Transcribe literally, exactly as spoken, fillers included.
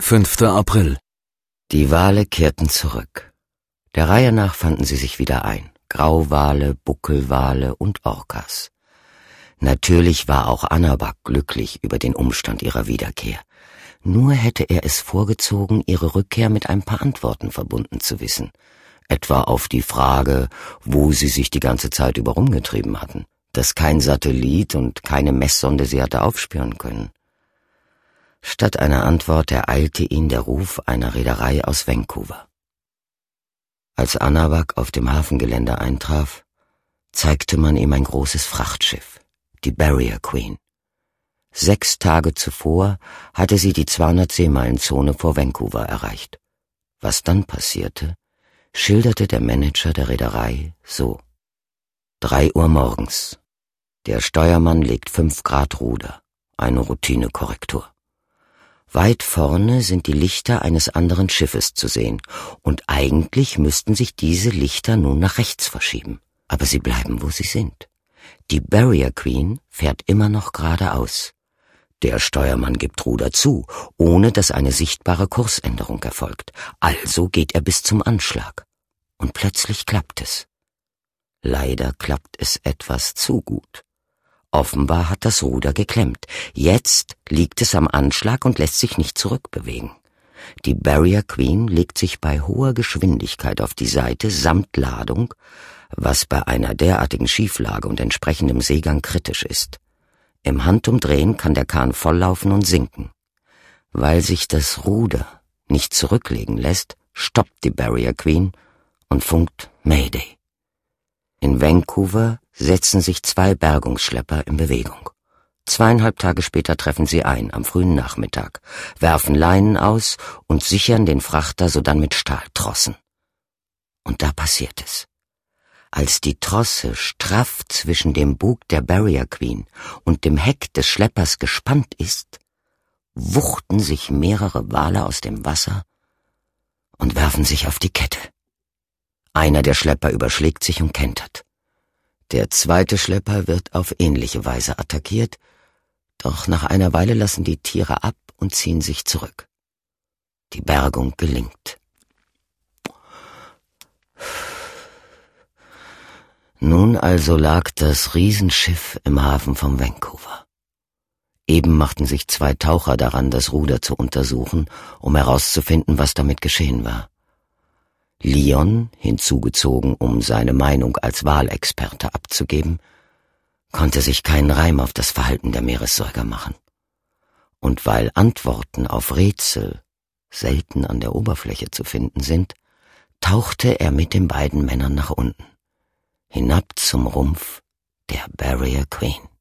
fünfter April. Die Wale kehrten zurück. Der Reihe nach fanden sie sich wieder ein. Grauwale, Buckelwale und Orcas. Natürlich war auch Anabak glücklich über den Umstand ihrer Wiederkehr. Nur hätte er es vorgezogen, ihre Rückkehr mit ein paar Antworten verbunden zu wissen. Etwa auf die Frage, wo sie sich die ganze Zeit über rumgetrieben hatten, dass kein Satellit und keine Messsonde sie hatte aufspüren können. Statt einer Antwort ereilte ihn der Ruf einer Reederei aus Vancouver. Als Anabak auf dem Hafengelände eintraf, zeigte man ihm ein großes Frachtschiff, die Barrier Queen. Sechs Tage zuvor hatte sie die zweihundert-Seemeilen-Zone vor Vancouver erreicht. Was dann passierte, schilderte der Manager der Reederei so. Drei Uhr morgens. Der Steuermann legt fünf Grad Ruder, eine Routinekorrektur. Weit vorne sind die Lichter eines anderen Schiffes zu sehen, und eigentlich müssten sich diese Lichter nun nach rechts verschieben. Aber sie bleiben, wo sie sind. Die Barrier Queen fährt immer noch geradeaus. Der Steuermann gibt Ruder zu, ohne dass eine sichtbare Kursänderung erfolgt. Also geht er bis zum Anschlag. Und plötzlich klappt es. Leider klappt es etwas zu gut. Offenbar hat das Ruder geklemmt. Jetzt liegt es am Anschlag und lässt sich nicht zurückbewegen. Die Barrier Queen legt sich bei hoher Geschwindigkeit auf die Seite samt Ladung, was bei einer derartigen Schieflage und entsprechendem Seegang kritisch ist. Im Handumdrehen kann der Kahn volllaufen und sinken. Weil sich das Ruder nicht zurücklegen lässt, stoppt die Barrier Queen und funkt Mayday. In Vancouver setzen sich zwei Bergungsschlepper in Bewegung. Zweieinhalb Tage später treffen sie ein, am frühen Nachmittag, werfen Leinen aus und sichern den Frachter sodann mit Stahltrossen. Und da passiert es. Als die Trosse straff zwischen dem Bug der Barrier Queen und dem Heck des Schleppers gespannt ist, wuchten sich mehrere Wale aus dem Wasser und werfen sich auf die Kette. Einer der Schlepper überschlägt sich und kentert. Der zweite Schlepper wird auf ähnliche Weise attackiert, doch nach einer Weile lassen die Tiere ab und ziehen sich zurück. Die Bergung gelingt. Nun also lag das Riesenschiff im Hafen von Vancouver. Eben machten sich zwei Taucher daran, das Ruder zu untersuchen, um herauszufinden, was damit geschehen war. Leon, hinzugezogen, um seine Meinung als Walexperte abzugeben, konnte sich keinen Reim auf das Verhalten der Meeressäuger machen. Und weil Antworten auf Rätsel selten an der Oberfläche zu finden sind, tauchte er mit den beiden Männern nach unten, hinab zum Rumpf der Barrier Queen.